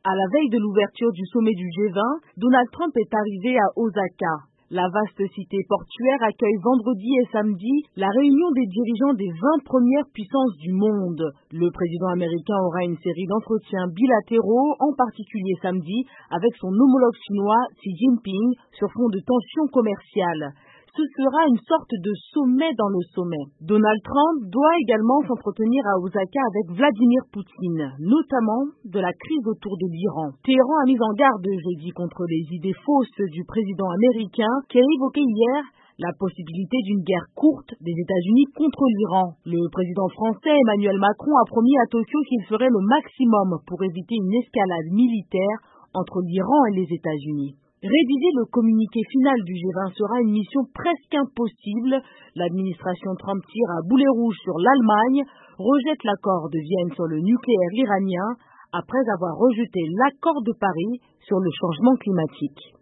À la veille de l'ouverture du sommet du G20, Donald Trump est arrivé à Osaka. La vaste cité portuaire accueille vendredi et samedi la réunion des dirigeants des 20 premières puissances du monde. Le président américain aura une série d'entretiens bilatéraux, en particulier samedi, avec son homologue chinois Xi Jinping sur fond de tensions commerciales. Ce sera une sorte de sommet dans le sommet. Donald Trump doit également s'entretenir à Osaka avec Vladimir Poutine, notamment de la crise autour de l'Iran. Téhéran a mis en garde jeudi contre les idées fausses du président américain qui a évoqué hier la possibilité d'une guerre courte des États-Unis contre l'Iran. Le président français Emmanuel Macron a promis à Tokyo qu'il ferait le maximum pour éviter une escalade militaire entre l'Iran et les États-Unis. Rédiger le communiqué final du G20 sera une mission presque impossible. L'administration Trump tire à boulet rouge sur l'Allemagne, rejette l'accord de Vienne sur le nucléaire iranien, après avoir rejeté l'accord de Paris sur le changement climatique.